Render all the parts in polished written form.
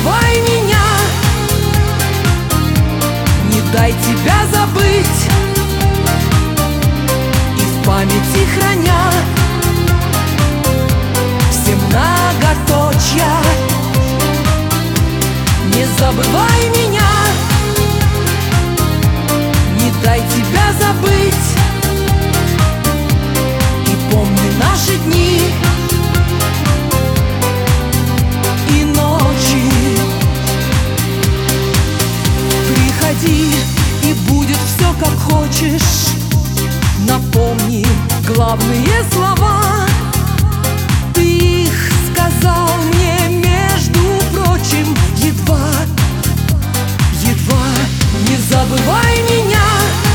забывай меня, не дай тебя забыть, и в памяти храня все многоточья. Не забывай меня, не дай тебя забыть, и помни наши дни и ночи. Приходи, и будет все как хочешь. Напомни главные слова, ты их сказал мне, между прочим, едва. Не забывай меня,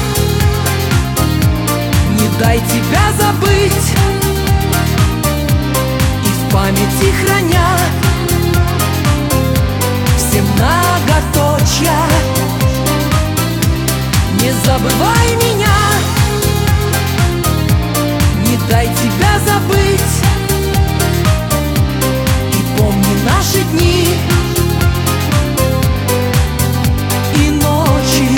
не дай тебя забыть, и в памяти храня все многоточья. Не забывай меня, не дай тебя забыть, и помни наши дни и ночи.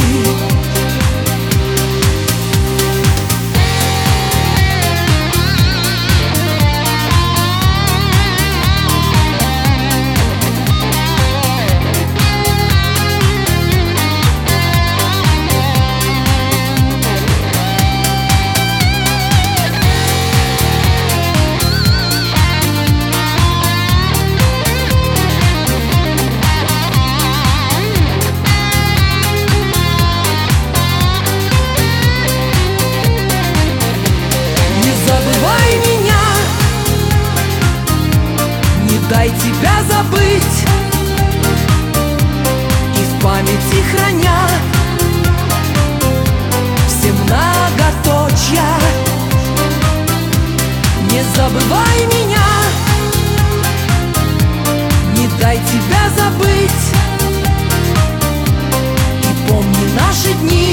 Дай тебя забыть, и в памяти храня все многоточья. Не забывай меня, не дай тебя забыть, и помни наши дни